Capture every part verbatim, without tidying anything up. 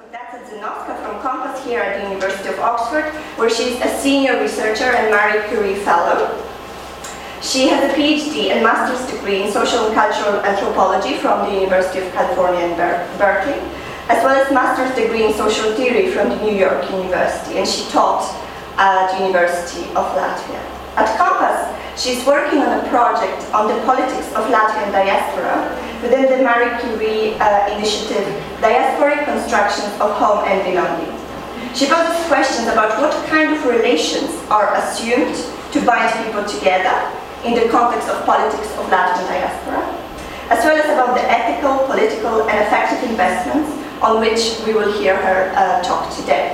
Dacia Dzynovska from Compass here at the University of Oxford, where she's a senior researcher and Marie Curie Fellow. She has a PhD and master's degree in social and cultural anthropology from the University of California in Ber Berkeley, as well as master's degree in social theory from the New York University, and she taught at the University of Latvia. At Compass, she's working on a project on the politics of Latvian diaspora within the Marie Curie uh, initiative, Diasporic Constructions of Home and Belonging. She poses questions about what kind of relations are assumed to bind people together in the context of politics of Latvian diaspora, as well as about the ethical, political, and effective investments on which we will hear her uh, talk today.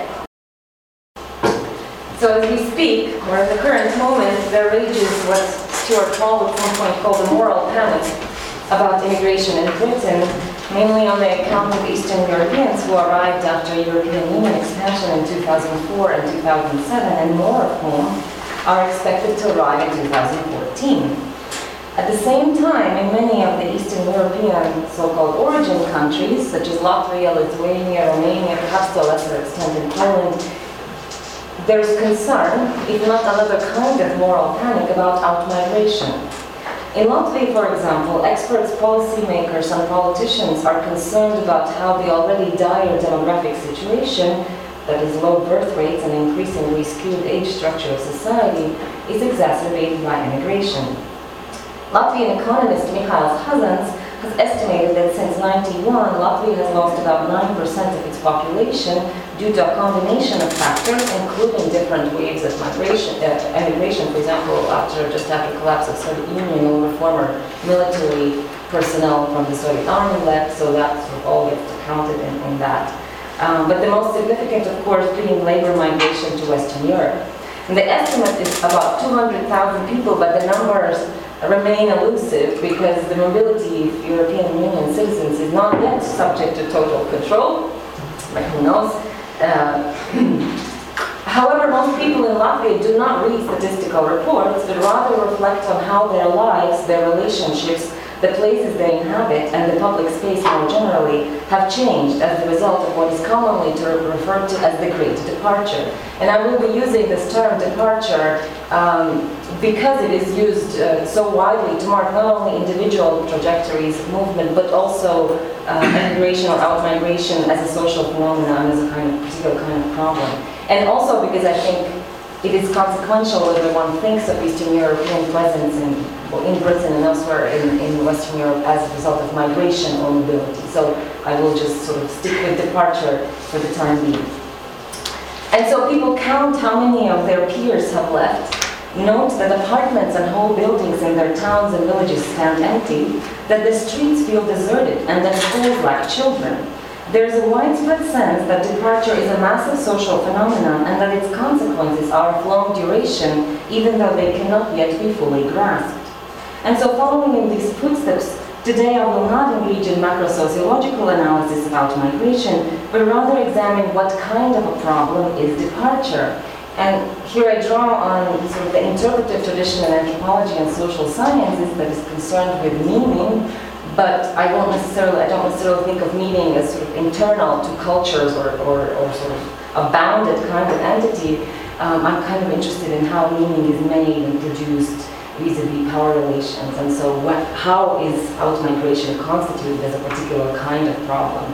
So as we speak, or in the current moment, there rages what Stuart Hall at some point called a moral panic about immigration in Britain, mainly on the account of Eastern Europeans who arrived after European Union expansion in two thousand four and two thousand seven, and more of whom are expected to arrive in two thousand fourteen. At the same time, in many of the Eastern European so-called origin countries, such as Latvia, Lithuania, Romania, perhaps to a lesser extent in Poland, there's concern, if not another kind of moral panic, about out-migration. In Latvia, for example, experts, policymakers, and politicians are concerned about how the already dire demographic situation, that is low birth rates and increasingly skewed age structure of society, is exacerbated by immigration. Latvian economist Mihails Hazans has estimated that since ninety-one, Latvia has lost about nine percent of its population due to a combination of factors, including different waves of migration, uh, emigration, for example, after just after the collapse of the Soviet Union, all the former military personnel from the Soviet army left, so that sort of all gets counted in, in that. Um, but the most significant, of course, being labor migration to Western Europe. And the estimate is about two hundred thousand people, but the numbers remain elusive because the mobility of European Union citizens is not yet subject to total control, but who knows. Uh, however, most people in Latvia do not read statistical reports, but rather reflect on how their lives, their relationships, the places they inhabit, and the public space more generally have changed as a result of what is commonly referred to as the Great Departure. And I will be using this term departure um, because it is used uh, so widely to mark not only individual trajectories of movement, but also uh, immigration or out-migration as a social phenomenon, as a kind of particular kind of problem. And also because I think it is consequential whether one thinks of Eastern European presence in, in Britain and elsewhere in, in Western Europe as a result of migration or mobility. So I will just sort of stick with departure for the time being. And so people count how many of their peers have left, note that apartments and whole buildings in their towns and villages stand empty, that the streets feel deserted, and that schools lack children. There is a widespread sense that departure is a massive social phenomenon and that its consequences are of long duration, even though they cannot yet be fully grasped. And so following in these footsteps, today I will not engage in macro-sociological analysis about migration, but rather examine what kind of a problem is departure. And here I draw on sort of the interpretive tradition in anthropology and social sciences that is concerned with meaning, but I won't necessarily, I don't necessarily think of meaning as sort of internal to cultures or, or, or sort of a bounded kind of entity. Um, I'm kind of interested in how meaning is made and produced vis-a-vis power relations, and so what, how is out-migration constituted as a particular kind of problem.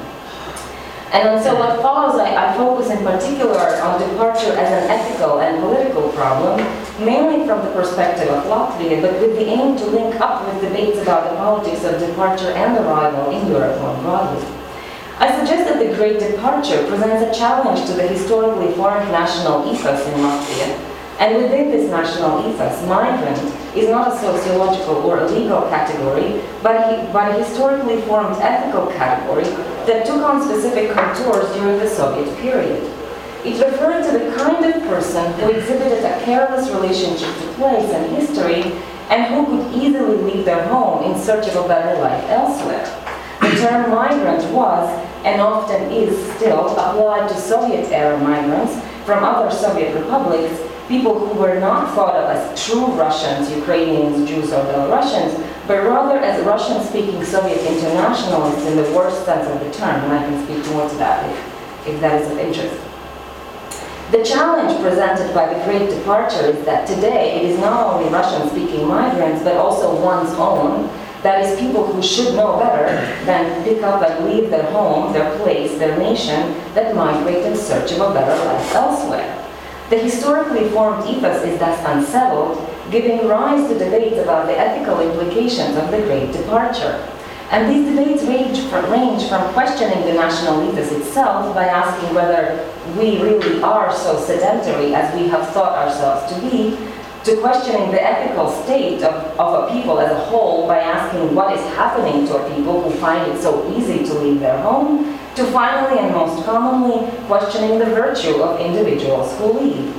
And so what follows, I, I focus in particular on departure as an ethical and political problem, mainly from the perspective of Latvia, but with the aim to link up with debates about the politics of departure and arrival in Europe more broadly. I suggest that the Great Departure presents a challenge to the historically formed national ethos in Latvia. And within this national ethos, migrant is not a sociological or a legal category, but a, but a historically formed ethical category that took on specific contours during the Soviet period. It referred to the kind of person who exhibited a careless relationship to place and history, and who could easily leave their home in search of a better life elsewhere. The term migrant was, and often is still, applied to Soviet-era migrants from other Soviet republics, people who were not thought of as true Russians, Ukrainians, Jews, or Belarusians, but rather as Russian-speaking Soviet internationalists in the worst sense of the term, and I can speak more to that if, if that is of interest. The challenge presented by the Great Departure is that today it is not only Russian-speaking migrants, but also one's own, that is, people who should know better than pick up and leave their home, their place, their nation, that migrate in search of a better life elsewhere. The historically formed ethos is thus unsettled, giving rise to debates about the ethical implications of the Great Departure. And these debates range from, range from questioning the national ethos itself by asking whether we really are so sedentary as we have thought ourselves to be, to questioning the ethical state of, of a people as a whole by asking what is happening to a people who find it so easy to leave their home, to finally and most commonly questioning the virtue of individuals who leave.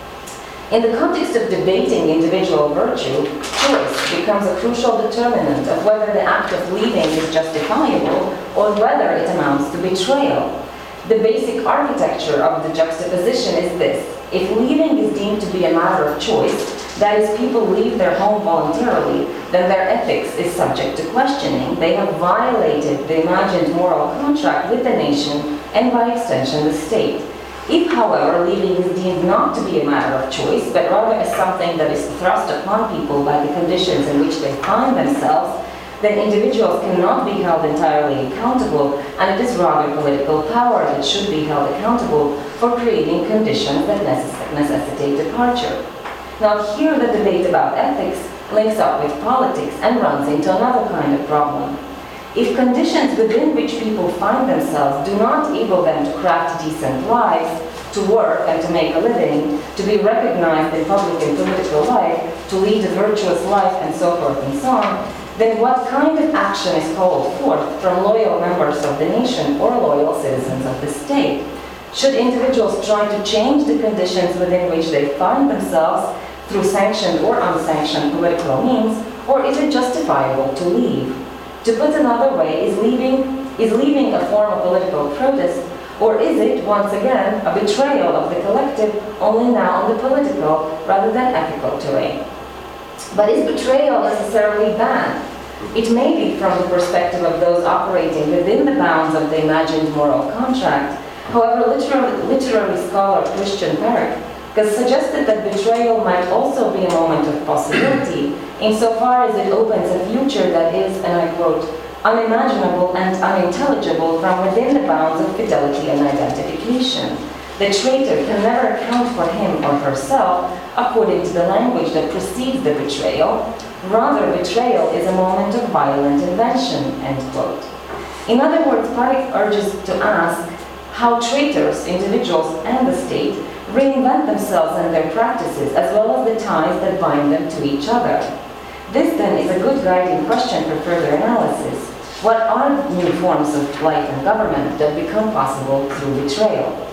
In the context of debating individual virtue, choice becomes a crucial determinant of whether the act of leaving is justifiable or whether it amounts to betrayal. The basic architecture of the juxtaposition is this. If leaving is deemed to be a matter of choice, that is, people leave their home voluntarily, then their ethics is subject to questioning. They have violated the imagined moral contract with the nation and, by extension, the state. If, however, leaving is deemed not to be a matter of choice, but rather as something that is thrust upon people by the conditions in which they find themselves, then individuals cannot be held entirely accountable, and it is rather political power that should be held accountable for creating conditions that necess- necessitate departure. Now here the debate about ethics links up with politics and runs into another kind of problem. If conditions within which people find themselves do not enable them to craft decent lives, to work and to make a living, to be recognized in public and political life, to lead a virtuous life, and so forth and so on, then what kind of action is called forth from loyal members of the nation or loyal citizens of the state? Should individuals try to change the conditions within which they find themselves through sanctioned or unsanctioned political means, or is it justifiable to leave? To put another way, is leaving, is leaving a form of political protest, or is it, once again, a betrayal of the collective, only now on the political rather than ethical terrain? But is betrayal necessarily bad? It may be from the perspective of those operating within the bounds of the imagined moral contract. However, literary, literary scholar Christian Perek has suggested that betrayal might also be a moment of possibility, insofar as it opens a future that is, and I quote, unimaginable and unintelligible from within the bounds of fidelity and identification. The traitor can never account for him or herself according to the language that precedes the betrayal. Rather, betrayal is a moment of violent invention, end quote. In other words, Perek urges to ask how traitors, individuals, and the state reinvent themselves and their practices, as well as the ties that bind them to each other. This, then, is a good guiding question for further analysis. What are new forms of life and government that become possible through betrayal?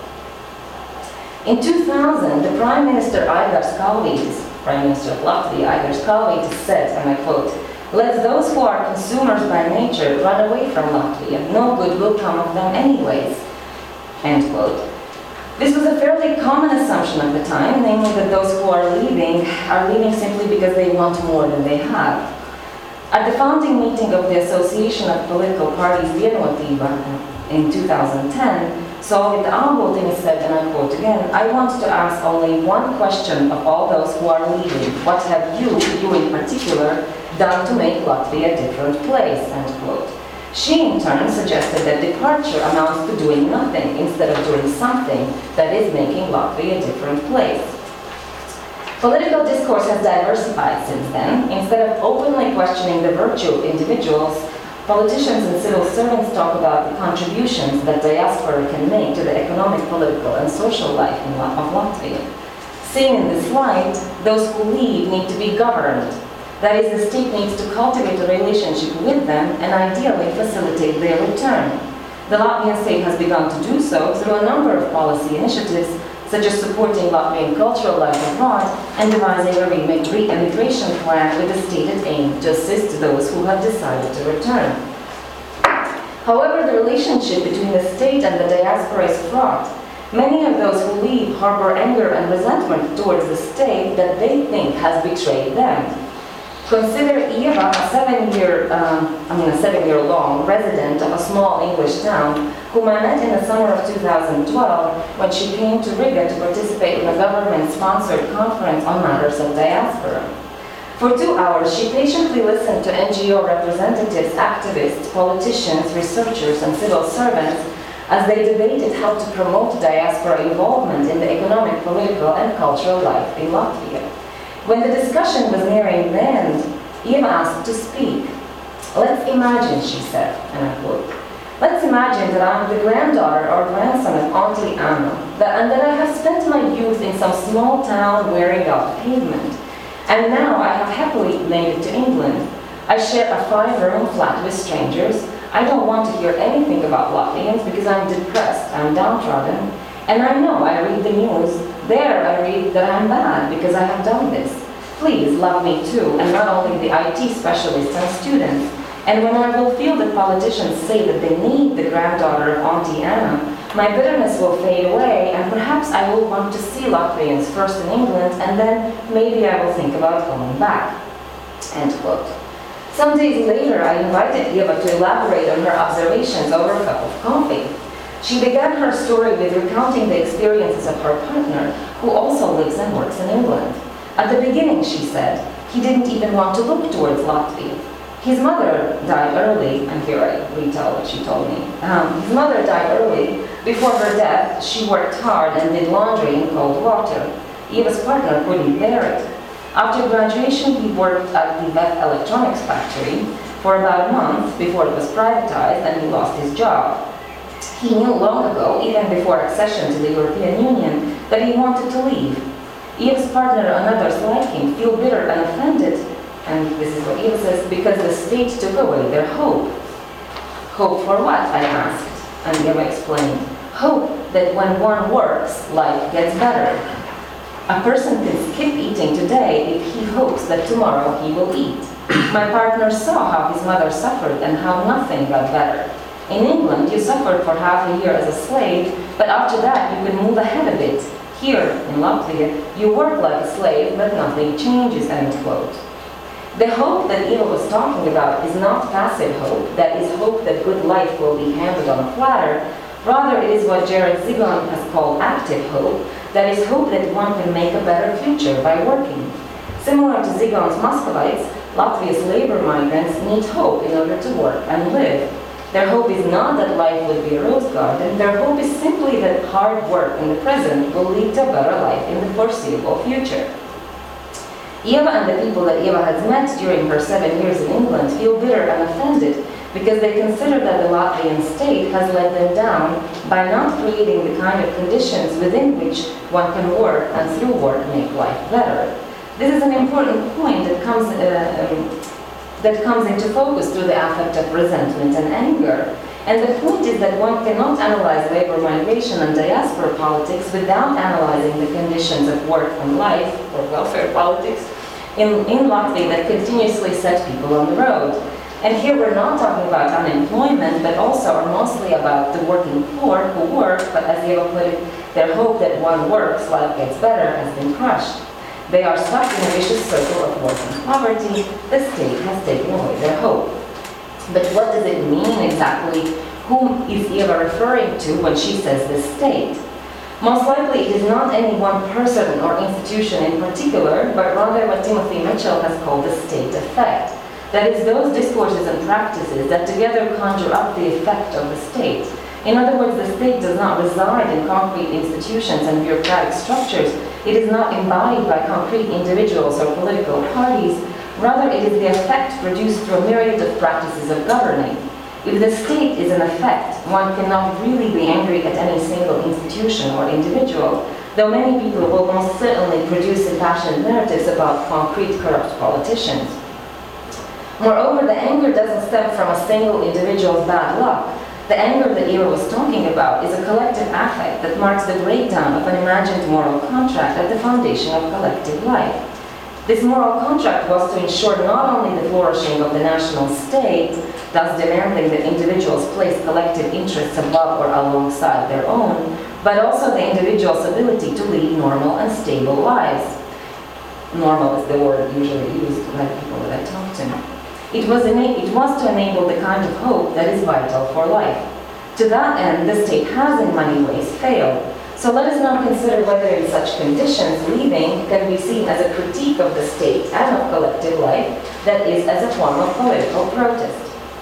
In two thousand, the Prime Minister Aigars Kalvītis, Prime Minister of Latvia, Aigars Kalvītis, said, and I quote, "Let those who are consumers by nature run away from Latvia. No good will come of them anyways," end quote. This was a fairly common assumption at the time, namely that those who are leaving are leaving simply because they want more than they have. At the founding meeting of the Association of Political Parties Vienotība in two thousand ten, Solvit Āboltiņa said, and I quote again, "I want to ask only one question of all those who are leaving. What have you, you in particular, done to make Latvia a different place?" End quote. She, in turn, suggested that departure amounts to doing nothing instead of doing something that is making Latvia a different place. Political discourse has diversified since then. Instead of openly questioning the virtue of individuals, politicians and civil servants talk about the contributions that diaspora can make to the economic, political, and social life in La- of Latvia. Seen in this light, those who leave need to be governed. That is, the state needs to cultivate a relationship with them and ideally facilitate their return. The Latvian state has begun to do so through a number of policy initiatives, such as supporting Latvian cultural life abroad and devising a re-immigration plan with the stated aim to assist those who have decided to return. However, the relationship between the state and the diaspora is fraught. Many of those who leave harbor anger and resentment towards the state that they think has betrayed them. Consider Eva, a seven-year, um, I mean a seven-year-long resident of a small English town whom I met in the summer of two thousand twelve when she came to Riga to participate in a government-sponsored conference on matters of diaspora. For two hours, she patiently listened to N G O representatives, activists, politicians, researchers, and civil servants as they debated how to promote diaspora involvement in the economic, political, and cultural life in Latvia. When the discussion was nearing the end, Eva asked to speak. "Let's imagine," she said, and I quote, "Let's imagine that I'm the granddaughter or grandson of Auntie Anna, that, and that I have spent my youth in some small town wearing out the pavement. And now I have happily made it to England. I share a five-room flat with strangers. I don't want to hear anything about Latvians because I'm depressed, I'm downtrodden. And I know I read the news. There I read that I'm bad because I have done this. Please love me too, and not only the I T specialists and students. And when I will feel that politicians say that they need the granddaughter of Auntie Anna, my bitterness will fade away, and perhaps I will want to see Latvians first in England, and then maybe I will think about going back." End quote. Some days later, I invited Eva to elaborate on her observations over a cup of coffee. She began her story with recounting the experiences of her partner, who also lives and works in England. At the beginning, she said, he didn't even want to look towards Latvia. His mother died early, and here I retell what she told me. Um, his mother died early. Before her death, she worked hard and did laundry in cold water. Eva's partner couldn't bear it. After graduation, he worked at the Vet Electronics factory for about a month before it was privatized and he lost his job. He knew long ago, even before accession to the European Union, that he wanted to leave. Eva's partner and others like him feel bitter and offended, and this is what Eva says, because the state took away their hope. Hope for what? I asked, and Eva explained. Hope that when one works, life gets better. A person can skip eating today if he hopes that tomorrow he will eat. My partner saw how his mother suffered and how nothing got better. In England, you suffered for half a year as a slave, but after that you could move ahead a bit. Here, in Latvia, you work like a slave, but nothing changes, end quote. The hope that Eva was talking about is not passive hope, that is hope that good life will be handed on a platter. Rather, it is what Jared Zigon has called active hope, that is hope that one can make a better future by working. Similar to Zigon's Muscovites, Latvia's labor migrants need hope in order to work and live. Their hope is not that life will be a rose garden, their hope is simply that hard work in the present will lead to a better life in the foreseeable future. Eva and the people that Eva has met during her seven years in England feel bitter and offended because they consider that the Latvian state has let them down by not creating the kind of conditions within which one can work and through work make life better. This is an important point that comes, uh, um, that comes into focus through the affect of resentment and anger. And the point is that one cannot analyze labor migration and diaspora politics without analyzing the conditions of work and life, or welfare politics, in, in Latvia that continuously set people on the road. And here we're not talking about unemployment, but also are mostly about the working poor who work, but as Eva put it, their hope that one works, life gets better, has been crushed. They are stuck in a vicious circle of work and poverty. The state has taken away their hope. But what does it mean exactly? Whom is Eva referring to when she says the state? Most likely it is not any one person or institution in particular, but rather what Timothy Mitchell has called the state effect. That is, those discourses and practices that together conjure up the effect of the state. In other words, the state does not reside in concrete institutions and bureaucratic structures. It is not embodied by concrete individuals or political parties. Rather, it is the effect produced through a myriad of practices of governing. If the state is an effect, one cannot really be angry at any single institution or individual, though many people will most certainly produce impassioned narratives about concrete corrupt politicians. Moreover, the anger doesn't stem from a single individual's bad luck. The anger that Eva was talking about is a collective affect that marks the breakdown of an imagined moral contract at the foundation of collective life. This moral contract was to ensure not only the flourishing of the national state, thus demanding that individuals place collective interests above or alongside their own, but also the individual's ability to lead normal and stable lives. Normal is the word usually used by people that I talk to. It was, it was to enable the kind of hope that is vital for life. To that end, the state has in many ways failed. So let us now consider whether in such conditions leaving can be seen as a critique of the state and of collective life, that is, as a form of political protest.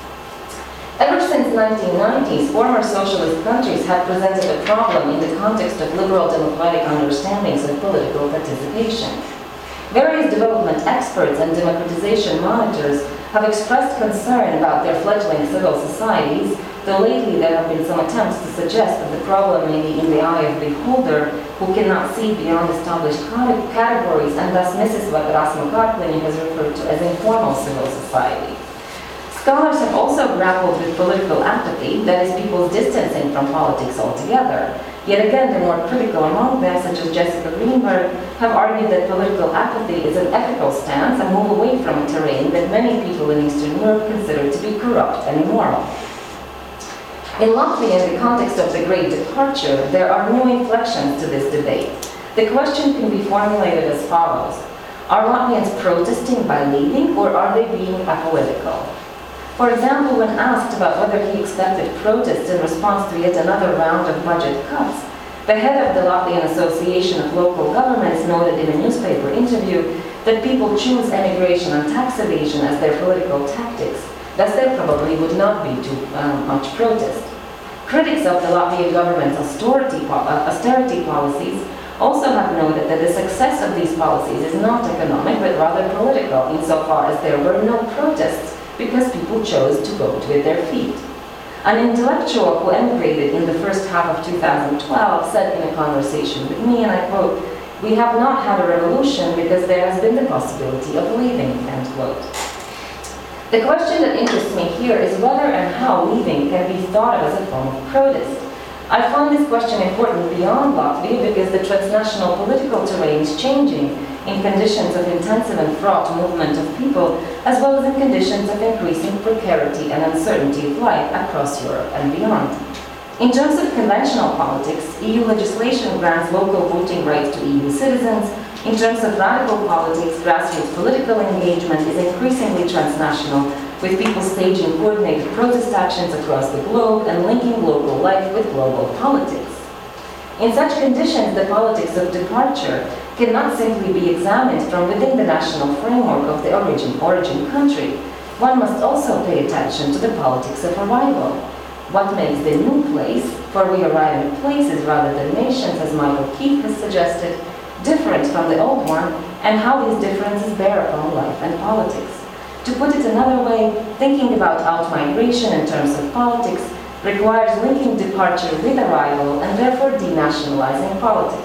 Ever since the nineteen nineties, former socialist countries have presented a problem in the context of liberal democratic understandings of political participation. Various development experts and democratization monitors have expressed concern about their fledgling civil societies, though lately there have been some attempts to suggest that the problem may be in the eye of the beholder, who cannot see beyond established categories and thus misses what Erasmo Carplini has referred to as informal civil society. Scholars have also grappled with political apathy, that is, people's distancing from politics altogether. Yet again, the more critical among them, such as Jessica Greenberg, have argued that political apathy is an ethical stance and move away from a terrain that many people in Eastern Europe consider to be corrupt and immoral. In Latvia, in the context of the Great Departure, there are new inflections to this debate. The question can be formulated as follows. Are Latvians protesting by leaving, or are they being apolitical? For example, when asked about whether he expected protests in response to yet another round of budget cuts, the head of the Latvian Association of Local Governments noted in a newspaper interview that people choose emigration and tax evasion as their political tactics, thus there probably would not be too um, much protest. Critics of the Latvian government's austerity, uh, austerity policies also have noted that the success of these policies is not economic but rather political, insofar as there were no protests because people chose to vote with their feet. An intellectual who emigrated in the first half of two thousand twelve said in a conversation with me, and I quote, "We have not had a revolution because there has been the possibility of leaving," end quote. The question that interests me here is whether and how leaving can be thought of as a form of protest. I find this question important beyond Latvia because the transnational political terrain is changing in conditions of intensive and fraught movement of people, as well as in conditions of increasing precarity and uncertainty of life across Europe and beyond. In terms of conventional politics, E U legislation grants local voting rights to E U citizens. In terms of radical politics, grassroots political engagement is increasingly transnational, with people staging coordinated protest actions across the globe and linking local life with global politics. In such conditions, the politics of departure cannot simply be examined from within the national framework of the origin, origin country. One must also pay attention to the politics of arrival. What makes the new place, for we arrive in places rather than nations, as Michael Keith has suggested, different from the old one, and how these differences bear upon life and politics. To put it another way, thinking about out-migration in terms of politics requires linking departure with arrival and therefore denationalizing politics.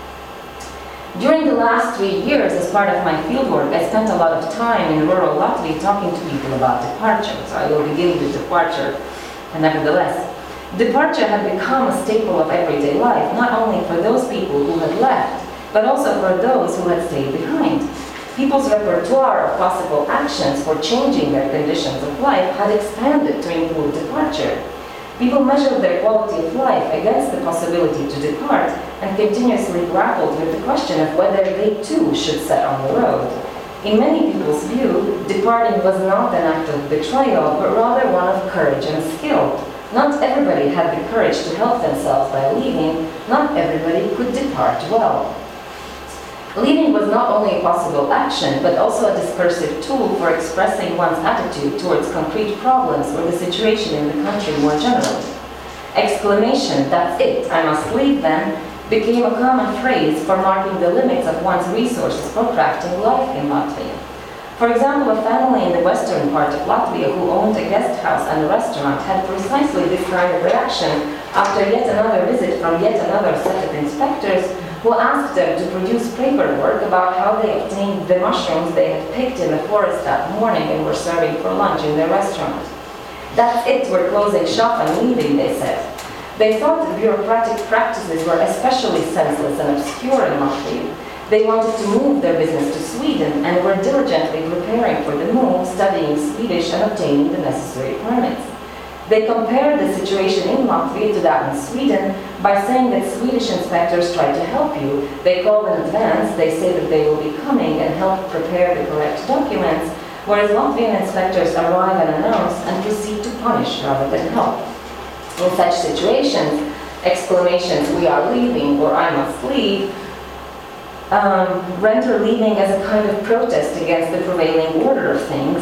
During the last three years, as part of my fieldwork, I spent a lot of time in rural Latvia talking to people about departure, so I will begin with departure. And nevertheless, departure had become a staple of everyday life, not only for those people who had left, but also for those who had stayed behind. People's repertoire of possible actions for changing their conditions of life had expanded to include departure. People measured their quality of life against the possibility to depart and continuously grappled with the question of whether they too should set on the road. In many people's view, departing was not an act of betrayal, but rather one of courage and skill. Not everybody had the courage to help themselves by leaving. Not everybody could depart well. Leaving was not only a possible action, but also a discursive tool for expressing one's attitude towards concrete problems or the situation in the country more generally. Exclamation, "That's it, I must leave then," became a common phrase for marking the limits of one's resources for crafting life in Latvia. For example, a family in the western part of Latvia who owned a guest house and a restaurant had precisely this kind of reaction after yet another visit from yet another set of inspectors who asked them to produce paperwork about how they obtained the mushrooms they had picked in the forest that morning and were serving for lunch in their restaurant. "That's it, we're closing shop and leaving," they said. They thought the bureaucratic practices were especially senseless and obscure in Latvia. They wanted to move their business to Sweden and were diligently preparing for the move, studying Swedish and obtaining the necessary permits. They compared the situation in Latvia to that in Sweden by saying that Swedish inspectors try to help you. They call in advance, they say that they will be coming and help prepare the correct documents, whereas Latvian inspectors arrive unannounced and proceed to punish rather than help. In such situations, exclamations, "we are leaving," or "I must leave," um, render leaving as a kind of protest against the prevailing order of things,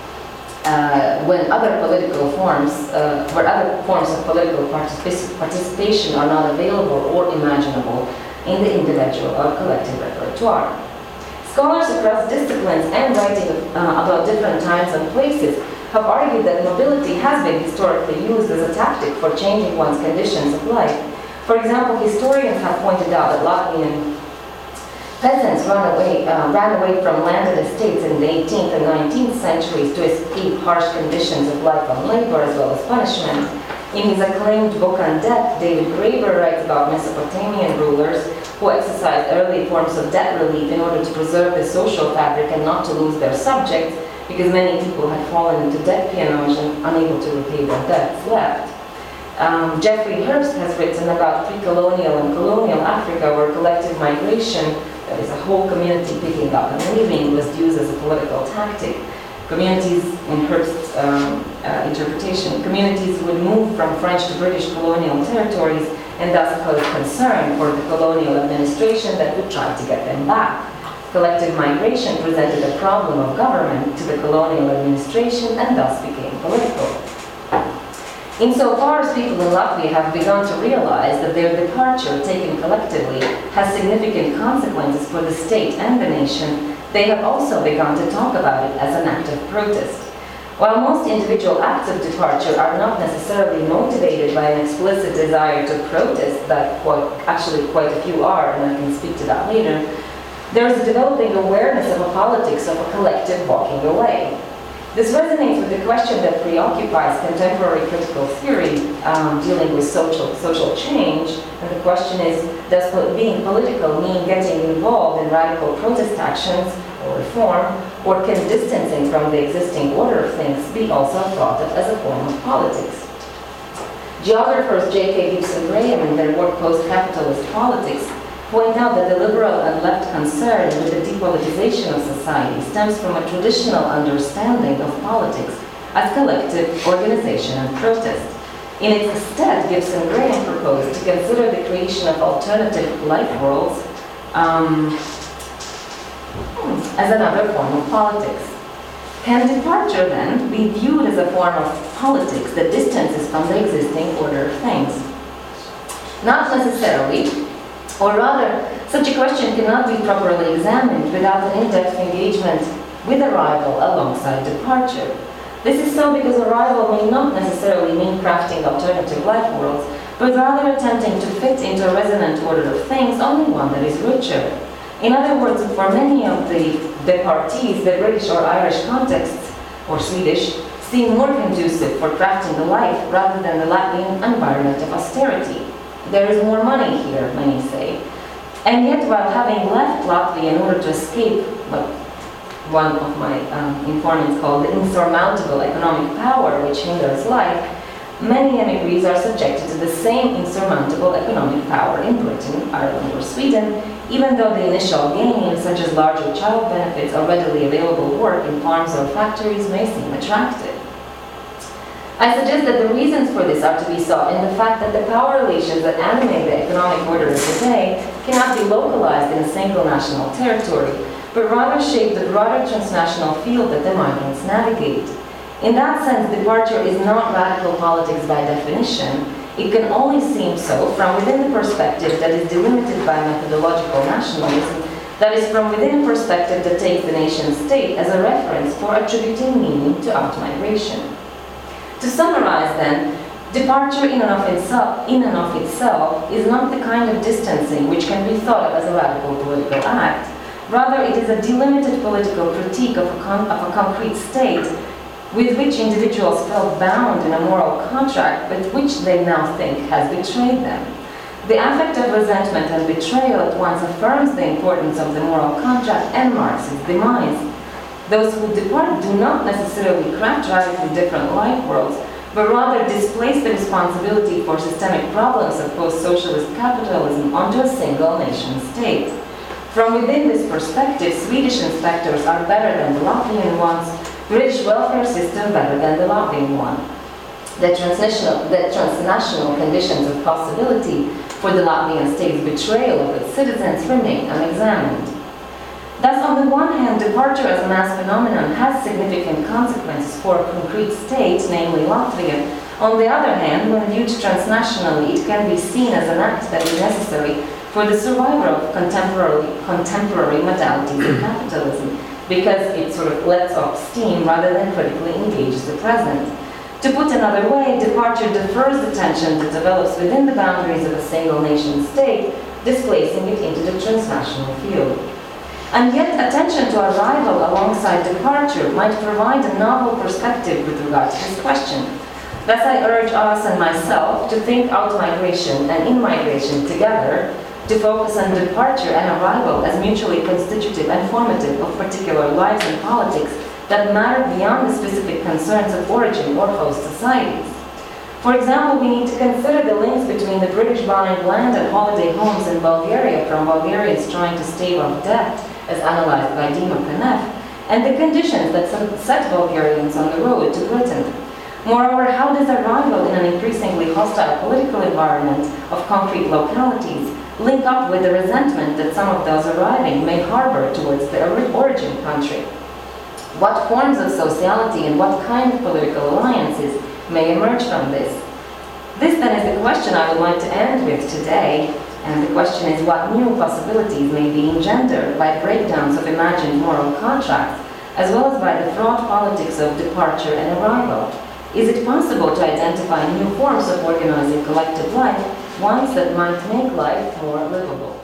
uh, when other political forms, uh, where other forms of political particip- participation are not available or imaginable in the individual or collective repertoire. Scholars across disciplines and writing uh, about different times and places have argued that mobility has been historically used as a tactic for changing one's conditions of life. For example, historians have pointed out that Latvian peasants ran away, uh, ran away from landed estates in the eighteenth and nineteenth centuries to escape harsh conditions of life on labor as well as punishment. In his acclaimed book on debt, David Graeber writes about Mesopotamian rulers who exercised early forms of debt relief in order to preserve the social fabric and not to lose their subjects, because many people had fallen into debt peonage and unable to repay their debts left. Um, Jeffrey Herbst has written about pre-colonial and colonial Africa, where collective migration, that is a whole community picking up and leaving, was used as a political tactic. Communities, in Herbst's um, uh, interpretation, communities would move from French to British colonial territories and thus cause concern for the colonial administration that would try to get them back. Collective migration presented a problem of government to the colonial administration and thus became political. Insofar as people in Latvia have begun to realize that their departure, taken collectively, has significant consequences for the state and the nation, they have also begun to talk about it as an act of protest. While most individual acts of departure are not necessarily motivated by an explicit desire to protest, that quite, actually quite a few are, and I can speak to that later, there is a developing awareness of a politics of a collective walking away. This resonates with the question that preoccupies contemporary critical theory um, dealing with social, social change, and the question is, does being political mean getting involved in radical protest actions or reform, or can distancing from the existing order of things be also thought of as a form of politics? Geographers J K Gibson Graham, in their work Post-Capitalist Politics, point out that the liberal and left concern with the depoliticization of society stems from a traditional understanding of politics as collective organization and protest. In its stead, Gibson Graham proposed to consider the creation of alternative life worlds um, as another form of politics. Can departure, then, be viewed as a form of politics that distances from the existing order of things? Not necessarily, or rather, such a question cannot be properly examined without an in-depth engagement with arrival alongside departure. This is so because arrival may not necessarily mean crafting alternative life worlds, but rather attempting to fit into a resonant order of things, only one that is richer. In other words, for many of the departees, the British or Irish contexts, or Swedish, seem more conducive for crafting a life rather than the Latvian environment of austerity. There is more money here, many say. And yet, while having left Latvia in order to escape what one of my um, informants called the insurmountable economic power which hinders life, many emigres are subjected to the same insurmountable economic power in Britain, Ireland, or Sweden, even though the initial gains, such as larger child benefits or readily available work in farms or factories, may seem attractive. I suggest that the reasons for this are to be sought in the fact that the power relations that animate the economic order of the day cannot be localized in a single national territory, but rather shape the broader transnational field that the migrants navigate. In that sense, departure is not radical politics by definition. It can only seem so from within the perspective that is delimited by methodological nationalism, that is, from within a perspective that takes the nation-state as a reference for attributing meaning to out-migration. To summarize then, departure in and, of itself, in and of itself is not the kind of distancing which can be thought of as a radical political act. Rather, it is a delimited political critique of a, con- of a concrete state with which individuals felt bound in a moral contract, but which they now think has betrayed them. The affect of resentment and betrayal at once affirms the importance of the moral contract and marks its demise. Those who depart do not necessarily craft radically different life worlds, but rather displace the responsibility for systemic problems of post-socialist capitalism onto a single nation-state. From within this perspective, Swedish inspectors are better than the Latvian ones, British welfare system better than the Latvian one. the transnational, the transnational conditions of possibility for the Latvian state's betrayal of its citizens remain unexamined. Thus, on the one hand, departure as a mass phenomenon has significant consequences for a concrete state, namely Latvia. On the other hand, when viewed transnationally, it can be seen as an act that is necessary for the survival of contemporary, contemporary modalities of capitalism, because it sort of lets off steam rather than critically engages the present. To put another way, departure defers the tension that develops within the boundaries of a single nation state, displacing it into the transnational field. And yet, attention to arrival alongside departure might provide a novel perspective with regard to this question. Thus, I urge us and myself to think out migration and in-migration together, to focus on departure and arrival as mutually constitutive and formative of particular lives and politics that matter beyond the specific concerns of origin or host societies. For example, we need to consider the links between the British buying land and holiday homes in Bulgaria from Bulgarians trying to stave off debt, as analyzed by Dima Kanev, and the conditions that set Bulgarians on the road to Britain. Moreover, how does arrival in an increasingly hostile political environment of concrete localities link up with the resentment that some of those arriving may harbor towards the origin country? What forms of sociality and what kind of political alliances may emerge from this? This then is the question I would like to end with today, and the question is what new possibilities may be engendered by breakdowns of imagined moral contracts, as well as by the fraught politics of departure and arrival. Is it possible to identify new forms of organizing collective life, ones that might make life more livable?